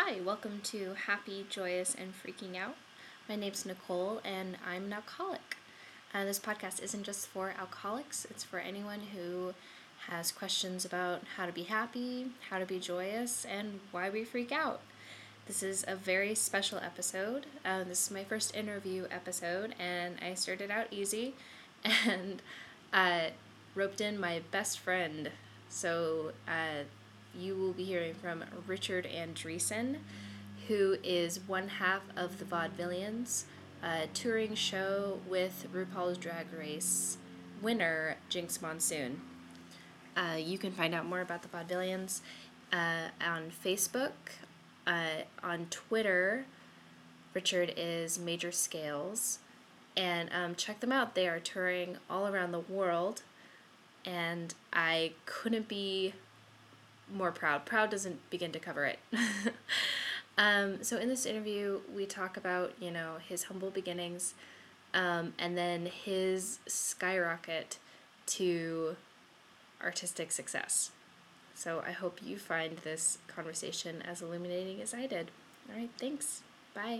Hi, welcome to Happy, Joyous, and Freaking Out. My name's Nicole, and I'm an alcoholic. This podcast isn't just for alcoholics, it's for anyone who has questions about how to be happy, how to be joyous, and why we freak out. This is a very special episode. This is my first interview episode, and I started out easy and roped in my best friend. So, you will be hearing from Richard Andreessen, who is one half of the Vaudevillians, a touring show with RuPaul's Drag Race winner Jinx Monsoon. You can find out more about the Vaudevillians on Facebook. On Twitter, Richard is Major Scales. And check them out. They are touring all around the world. And I couldn't be more proud. Proud doesn't begin to cover it. So in this interview, we talk about, his humble beginnings, and then his skyrocket to artistic success. So I hope you find this conversation as illuminating as I did. All right, thanks. Bye.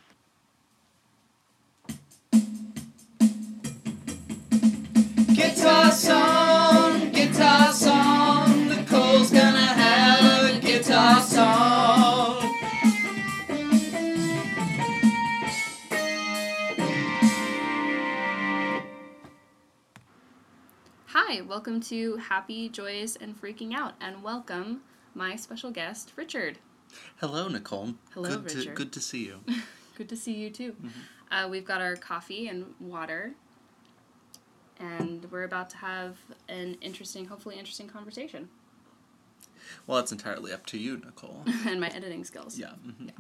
Guitar song, Nicole's gonna have a guitar song. Hi, welcome to Happy, Joyous, and Freaking Out, and welcome my special guest, Richard. Hello, Nicole. Hello, Richard. Good to see you. Good to see you, too. Mm-hmm. We've got our coffee and water, and we're about to have an hopefully interesting conversation. Well, it's entirely up to you, Nicole. And my editing skills. Yeah.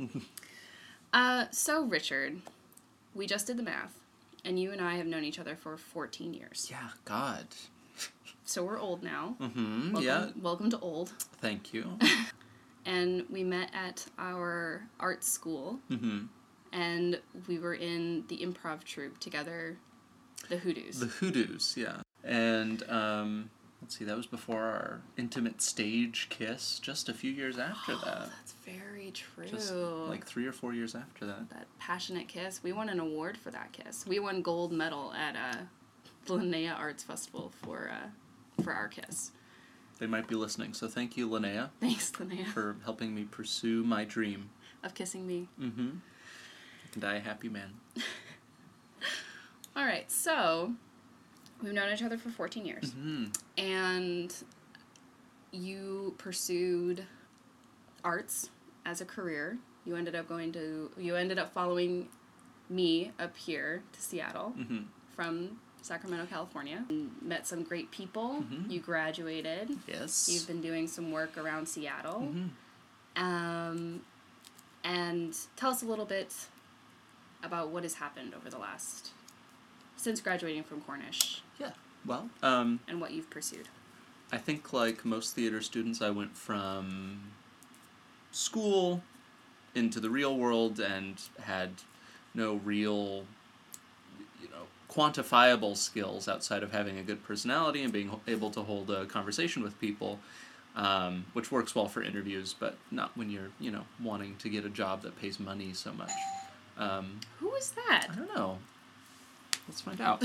So, Richard, we just did the math, and you and I have known each other for 14 years. Yeah, God. So we're old now. Mm-hmm, Welcome to old. Thank you. And we met at our art school, and we were in the improv troupe together, the Hoodoos. The Hoodoos, yeah. And, let's see, that was before our intimate stage kiss, just a few years after that. That's very true. Just like 3 or 4 years after that. That passionate kiss. We won an award for that kiss. We won gold medal at the Linnea Arts Festival for our kiss. They might be listening, so thank you, Linnea. Thanks, Linnea. For helping me pursue my dream. Of kissing me. Mm-hmm. I can die a happy man. All right, so we've known each other for 14 years. Mm-hmm. And you pursued arts as a career. You ended up following me up here to Seattle from Sacramento, California. Met some great people. Mm-hmm. You graduated. Yes. You've been doing some work around Seattle. Mm-hmm. And tell us a little bit about what has happened over the since graduating from Cornish. Yeah, well, and what you've pursued. I think like most theater students, I went from school into the real world and had no real, quantifiable skills outside of having a good personality and being able to hold a conversation with people, which works well for interviews, but not when you're, wanting to get a job that pays money so much. Who is that? I don't know. Let's find out.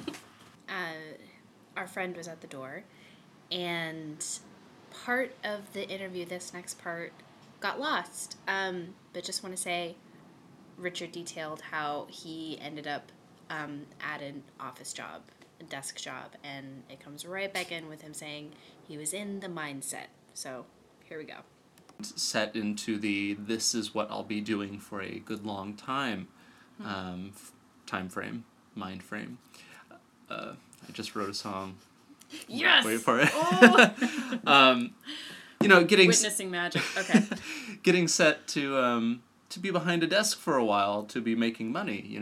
Our friend was at the door, and part of the interview, this next part, got lost. But just want to say, Richard detailed how he ended up at an office job, a desk job, and it comes right back in with him saying he was in the mindset. So, here we go. Set into this is what I'll be doing for a good long time time frame. Mind frame. I just wrote a song. Yes! Wait for it. Oh! Getting... Witnessing magic. Okay. Getting set to be behind a desk for a while, to be making money,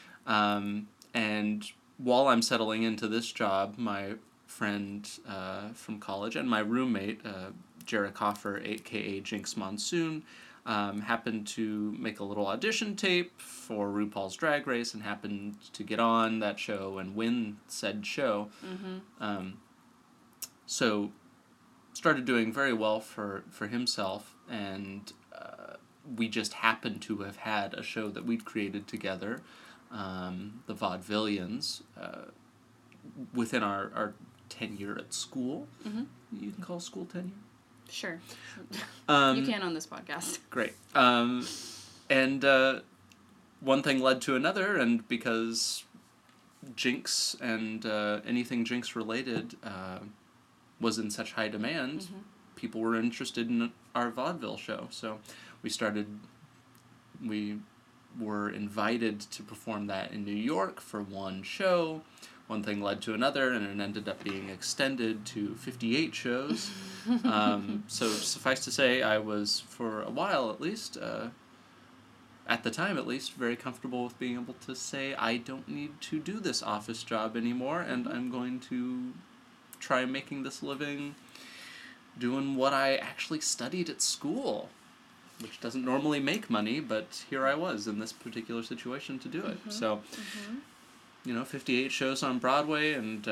and while I'm settling into this job, my friend from college and my roommate, Jarrah Coffer, a.k.a. Jinx Monsoon, happened to make a little audition tape for RuPaul's Drag Race and happened to get on that show and win said show. Mm-hmm. So started doing very well for himself and we just happened to have had a show that we'd created together, the Vaudevillians, within our tenure at school. Mm-hmm. You can call school tenure? Sure. You can on this podcast. Great. And one thing led to another, and because Jinx and anything Jinx related was in such high demand, Mm-hmm. people were interested in our vaudeville show. So we were invited to perform that in New York for one show. One thing led to another, and it ended up being extended to 58 shows. So suffice to say, I was, for a while at least, at the time at least, very comfortable with being able to say, I don't need to do this office job anymore, and I'm going to try making this living doing what I actually studied at school, which doesn't normally make money, but here I was in this particular situation to do it. Mm-hmm. So, 58 shows on Broadway, and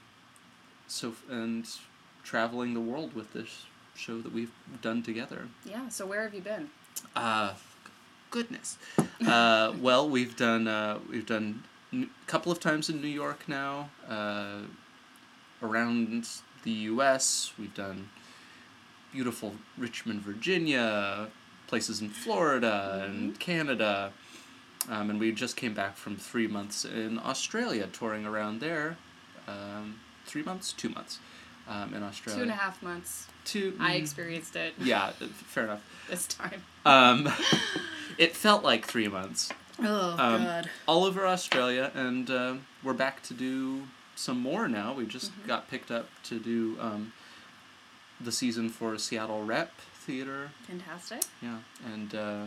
and traveling the world with this show that we've done together. Yeah, so where have you been? Goodness. Well, we've done a couple of times in New York now, around the U.S. We've done beautiful Richmond, Virginia, places in Florida and Canada, and we just came back from 3 months in Australia, touring around there. 3 months? 2 months in Australia. 2.5 months. Two. I experienced it. Yeah, fair enough. This time. It felt like 3 months. Oh, God. All over Australia, and we're back to do some more now. We just got picked up to do the season for Seattle Rep Theater. Fantastic. Yeah, and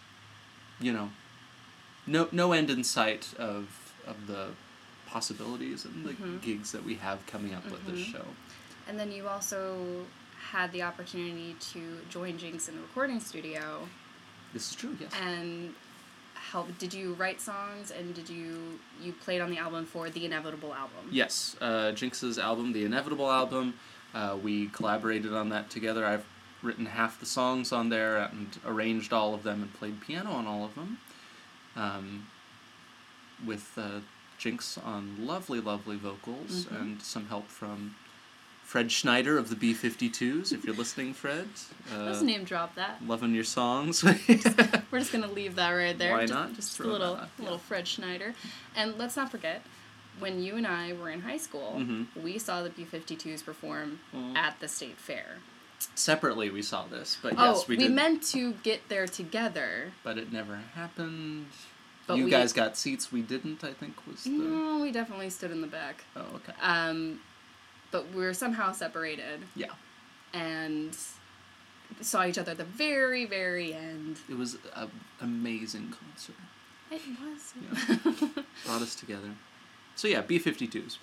no end in sight of the possibilities and the gigs that we have coming up with this show. And then you also had the opportunity to join Jinx in the recording studio. This is true, yes. And did you write songs, and you played on the album for The Inevitable album? Yes, Jinx's album, The Inevitable album, we collaborated on that together. I've written half the songs on there and arranged all of them and played piano on all of them, with Jinx on lovely, lovely vocals and some help from Fred Schneider of the B-52s, if you're listening, Fred. Let's name drop that. Loving your songs. We're just going to leave that right there. Why not? Just a little Fred Schneider. And let's not forget, when you and I were in high school, we saw the B-52s perform at the State Fair. Separately we saw this, but yes, we did. We meant to get there together. But it never happened. But you guys got seats, we didn't, I think was the... No, we definitely stood in the back. Oh, okay. But we were somehow separated. Yeah. And saw each other at the very, very end. It was an amazing concert. It was. Yeah. Brought us together. So yeah, B-52s.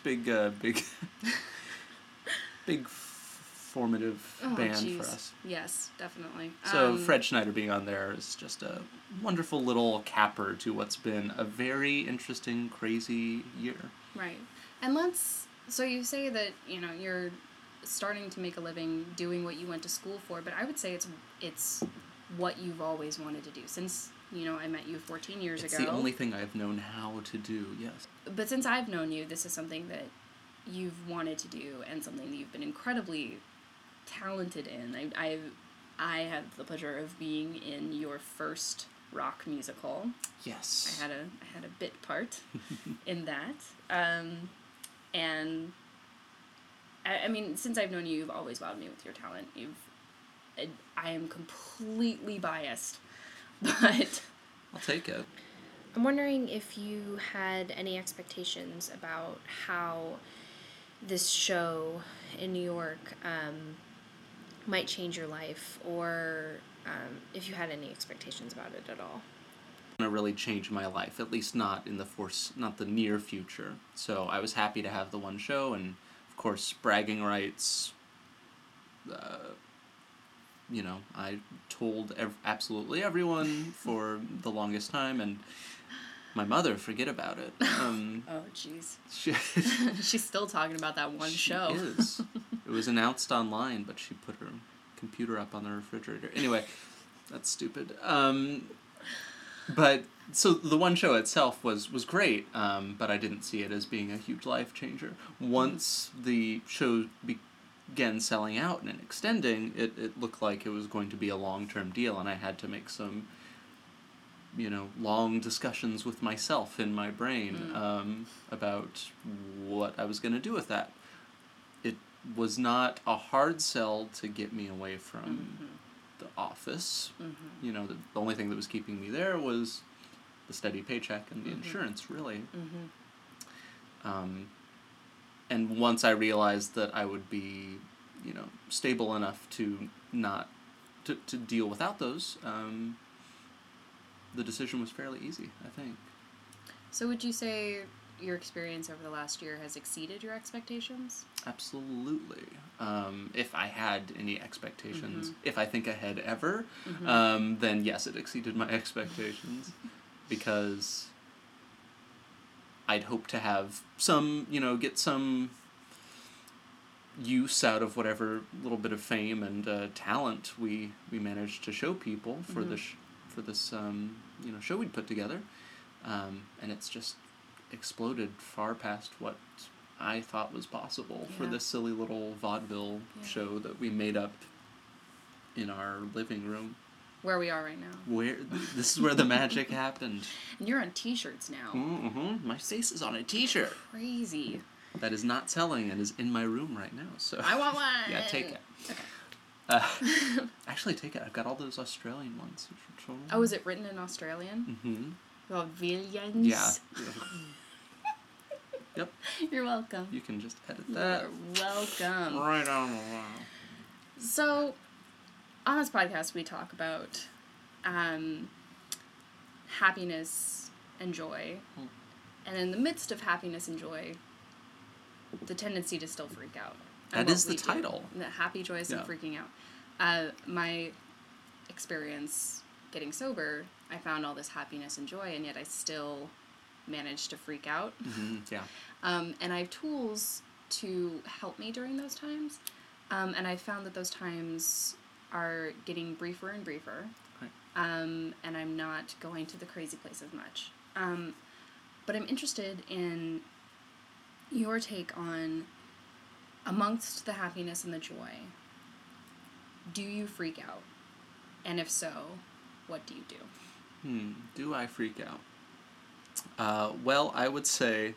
Big formative band for us. Yes, definitely. So Fred Schneider being on there is just a wonderful little capper to what's been a very interesting, crazy year. Right. And so you say that, you're starting to make a living doing what you went to school for, but I would say it's what you've always wanted to do since, I met you 14 years ago. It's the only thing I've known how to do, yes. But since I've known you, this is something that you've wanted to do and something that you've been incredibly talented in. I had the pleasure of being in your first rock musical. Yes. I had a bit part in that. And I mean, since I've known you, you've always wowed me with your talent. I am completely biased, but I'll take it. I'm wondering if you had any expectations about how this show in New York might change your life, or if you had any expectations about it at all. To really change my life, at least not in not the near future. So I was happy to have the one show, and of course bragging rights. I told absolutely everyone for the longest time, and my mother, forget about it. Oh, jeez. She's still talking about that one show. She is. It was announced online, but she put her computer up on the refrigerator. Anyway, That's stupid. But so the one show itself was great, but I didn't see it as being a huge life changer. Once the show began selling out and extending, it looked like it was going to be a long-term deal, and I had to make some, long discussions with myself in my brain about what I was going to do with that. It was not a hard sell to get me away from the office. The only thing that was keeping me there was the steady paycheck and the insurance, really. And once I realized that I would be, stable enough to not to deal without those, the decision was fairly easy, I think. So would you say your experience over the last year has exceeded your expectations? Absolutely. If I had any expectations, if I think I had ever, then yes, it exceeded my expectations, because I'd hoped to have some, get some use out of whatever little bit of fame and talent we managed to show people for this show we'd put together, and it's just exploded far past what I thought was possible for this silly little vaudeville show that we made up in our living room. Where we are right now. This is where the magic happened. And you're on t-shirts now. My face is on a t-shirt. Crazy. That is not selling and is in my room right now. So I want one. Yeah, take it. Okay. Actually, take it. I've got all those Australian ones. Oh, is it written in Australian? Vaudevillians? Yeah. Yep. You're welcome. You can just edit that. You're welcome. Right on the line. So, on this podcast, we talk about happiness and joy. And in the midst of happiness and joy, the tendency to still freak out. That is the title. The happy, joyous, and freaking out. My experience getting sober, I found all this happiness and joy, and yet I still managed to freak out. And I have tools to help me during those times. And I found that those times are getting briefer and briefer. Right. And I'm not going to the crazy place as much. But I'm interested in your take on, amongst the happiness and the joy, do you freak out? And if so, what do you do? Do I freak out? Well, I would say,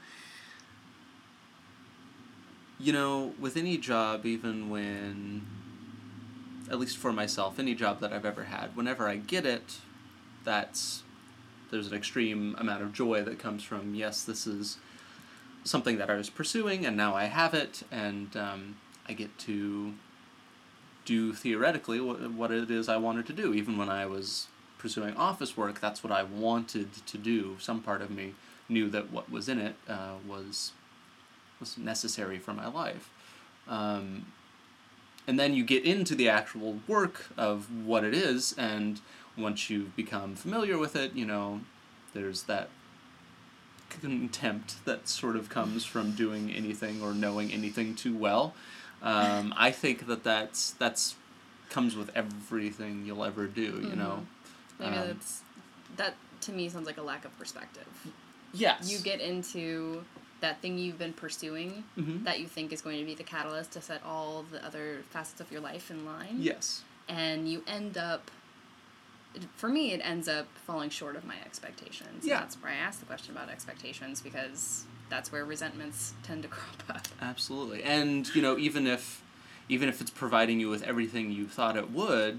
with any job, even when, at least for myself, any job that I've ever had, whenever I get it, there's an extreme amount of joy that comes from, yes, this is something that I was pursuing, and now I have it, and I get to do theoretically what it is I wanted to do. Even when I was pursuing office work, that's what I wanted to do. Some part of me knew that what was in it was necessary for my life. And then you get into the actual work of what it is, and once you've become familiar with it, there's that contempt that sort of comes from doing anything or knowing anything too well. I think that's comes with everything you'll ever do, Maybe that to me sounds like a lack of perspective. Yes. You get into that thing you've been pursuing that you think is going to be the catalyst to set all the other facets of your life in line. Yes. And you end up, for me, it ends up falling short of my expectations. Yeah. And that's why I asked the question about expectations, because that's where resentments tend to crop up. Absolutely. And, even if it's providing you with everything you thought it would,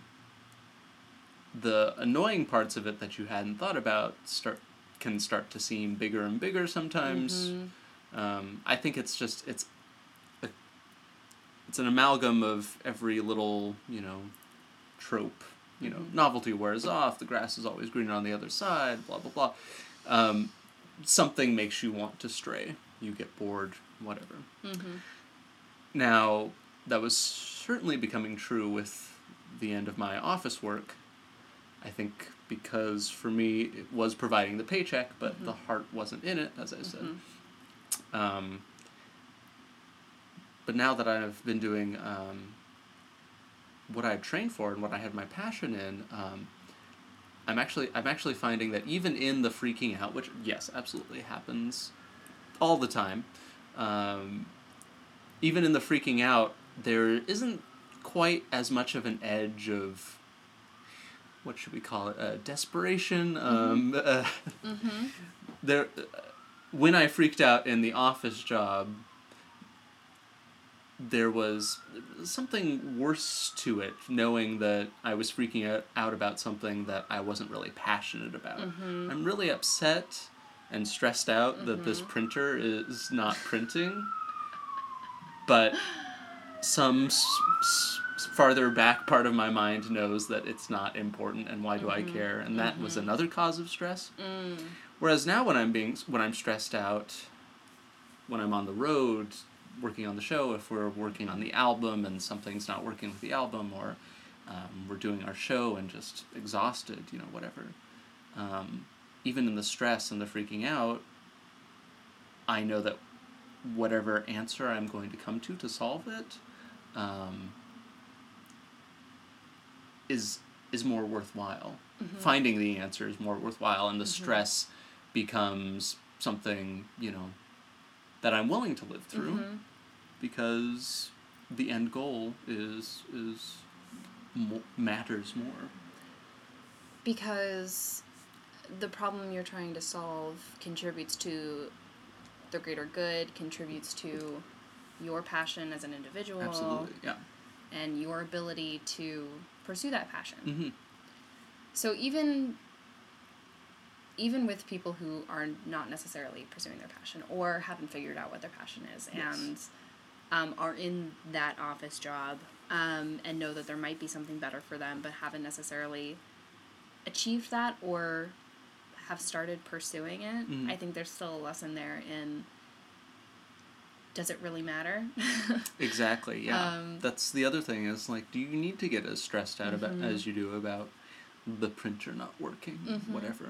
the annoying parts of it that you hadn't thought about can start to seem bigger and bigger sometimes. I think it's an amalgam of every little, trope. Novelty wears off, the grass is always greener on the other side, blah, blah, blah. Something makes you want to stray. You get bored, whatever. Now, that was certainly becoming true with the end of my office work. I think because for me it was providing the paycheck, but the heart wasn't in it, as I said. But now that I've been doing what I trained for and what I had my passion in, I'm actually finding that even in the freaking out, which yes, absolutely happens all the time, even in the freaking out, there isn't quite as much of an edge of, what should we call it, desperation. There, when I freaked out in the office job, there was something worse to it, knowing that I was freaking out about something that I wasn't really passionate about. I'm really upset and stressed out that this printer is not printing, but some farther back part of my mind knows that it's not important, and why do I care? And that was another cause of stress. Whereas now when I'm stressed out, when I'm on the road working on the show, if we're working on the album and something's not working with the album, or we're doing our show and just exhausted, whatever. Even in the stress and the freaking out, I know that whatever answer I'm going to come to solve it is more worthwhile. Finding the answer is more worthwhile, and the stress becomes something, that I'm willing to live through, because the end goal is matters more. Because the problem you're trying to solve contributes to the greater good, contributes to your passion as an individual. Absolutely, yeah. And your ability to pursue that passion. So even with people who are not necessarily pursuing their passion or haven't figured out what their passion is, and are in that office job, and know that there might be something better for them, but haven't necessarily achieved that or have started pursuing it, I think there's still a lesson there in, does it really matter? Exactly, yeah. That's the other thing is, do you need to get as stressed out about as you do about the printer not working, whatever.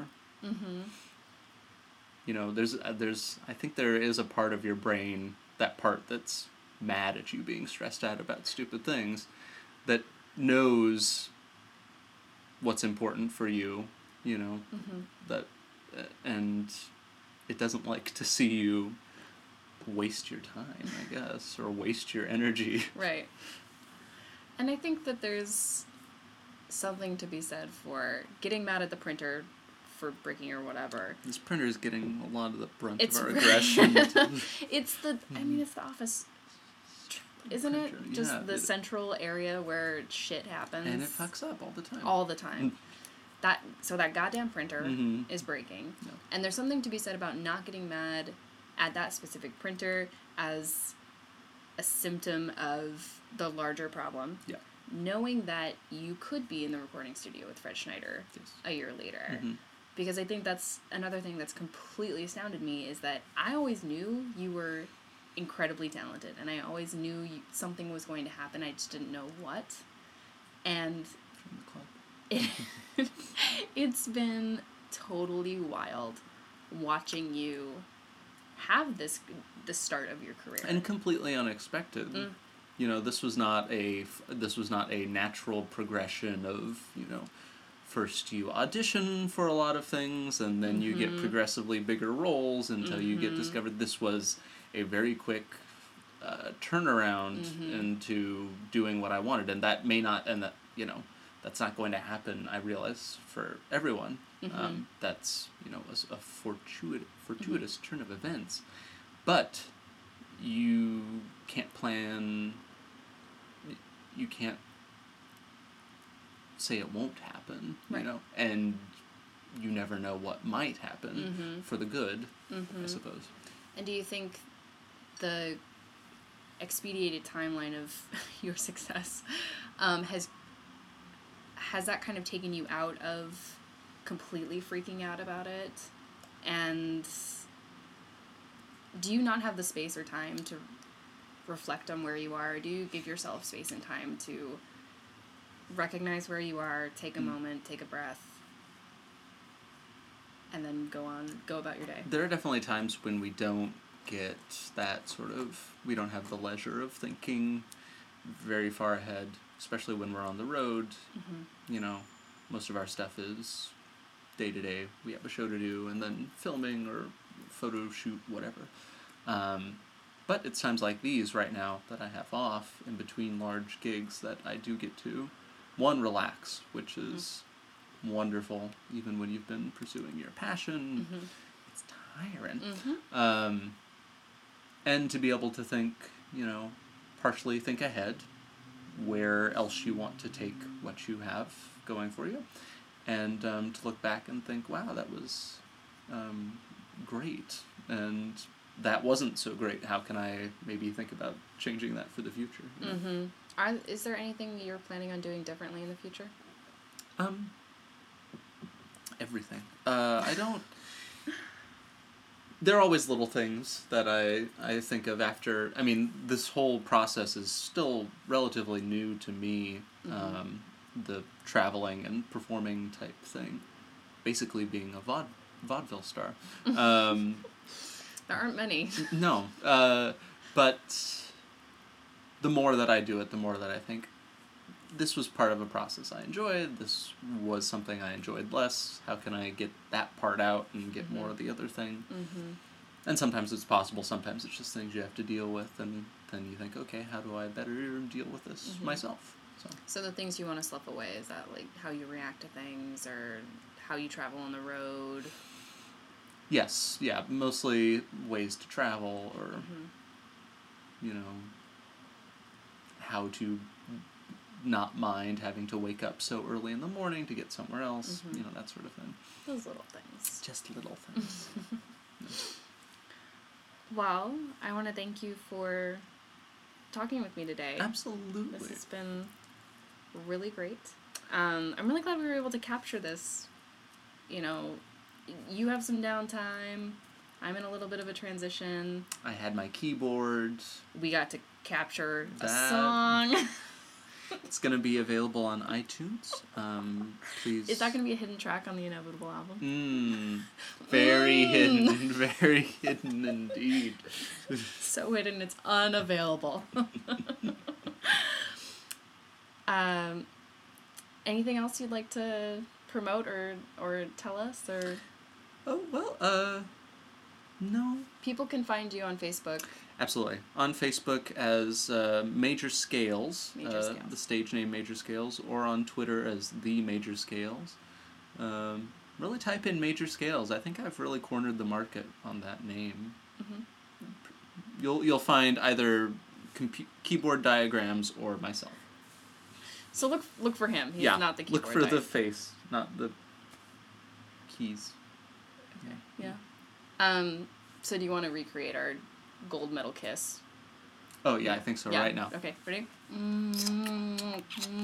There's I think there is a part of your brain, that part that's mad at you being stressed out about stupid things, that knows what's important for you, that and it doesn't like to see you waste your time, I guess, or waste your energy. Right. And I think that there's something to be said for getting mad at the printer for breaking or whatever. This printer is getting a lot of the brunt of our aggression. It's the office, isn't it? Printer, Just the central area where shit happens. And it fucks up all the time. All the time. So that goddamn printer is breaking. No. And there's something to be said about not getting mad at that specific printer as a symptom of the larger problem. Yeah. Knowing that you could be in the recording studio with Fred Schneider a year later. Because I think that's another thing that's completely astounded me, is that I always knew you were incredibly talented, and I always knew something was going to happen, I just didn't know what. And from the club. It's been totally wild watching you have the start of your career, and completely unexpected. This was not a natural progression of, first you audition for a lot of things, and then you get progressively bigger roles until you get discovered. This was a very quick turnaround into doing what I wanted, and that may not, and that, that's not going to happen, I realize, for everyone. That's, a fortuitous turn of events. But you can't plan, you can't say it won't happen, and you never know what might happen for the good, I suppose. And do you think the expedited timeline of your success has that kind of taken you out of completely freaking out about it? And do you not have the space or time to reflect on where you are? Or do you give yourself space and time to recognize where you are, take a moment, take a breath, and then go about your day? There are definitely times when we don't get that we don't have the leisure of thinking very far ahead. especially when we're on the road. You know, most of our stuff is day to day. We have a show to do, and then filming or photo shoot, whatever. But it's times like these right now that I have off in between large gigs that I do get to, one, relax, which is wonderful, even when you've been pursuing your passion. It's tiring. And to be able to think, you know, partially think ahead, where else you want to take what you have going for you, and to look back and think, wow, that was great, and that wasn't so great. How can I maybe think about changing that for the future? You know? Is there anything you're planning on doing differently in the future? Everything. I don't... There are always little things that I think of after... I mean, this whole process is still relatively new to me, the traveling and performing type thing. Basically being a vaudeville star. There aren't many. No. But the more that I do it, the more that I think, this was part of a process I enjoyed. This was something I enjoyed less. How can I get that part out and get more of the other thing? And sometimes it's possible. Sometimes it's just things you have to deal with. And then you think, okay, how do I better deal with this myself? So the things you want to slough away, is that like how you react to things or how you travel on the road? Yes. Yeah. Mostly ways to travel or, you know, how to not mind having to wake up so early in the morning to get somewhere else, you know, that sort of thing. Those little things. Just little things. Well, I want to thank you for talking with me today. Absolutely. This has been really great. I'm really glad we were able to capture this. You know, you have some downtime. I'm in a little bit of a transition. I had my keyboard. We got to capture a That- song. It's going to be available on iTunes. Please. Is that going to be a hidden track on the Inevitable album? Very hidden. Very hidden indeed. So hidden, it's unavailable. Anything else you'd like to promote or tell us? Or Oh, well, no. people can find you on Facebook. Absolutely. On Facebook as Major Scales, Major Scales. the stage name Major Scales, or on Twitter as The Major Scales. Really type in Major Scales. I think I've really cornered the market on that name. You'll find either keyboard diagrams or myself. So look for him. He's yeah, not the keyboard look for guy. the face, not the keys. Yeah. So do you want to recreate our gold medal kiss? Oh yeah, I think so. Yeah. Right now. Okay, ready?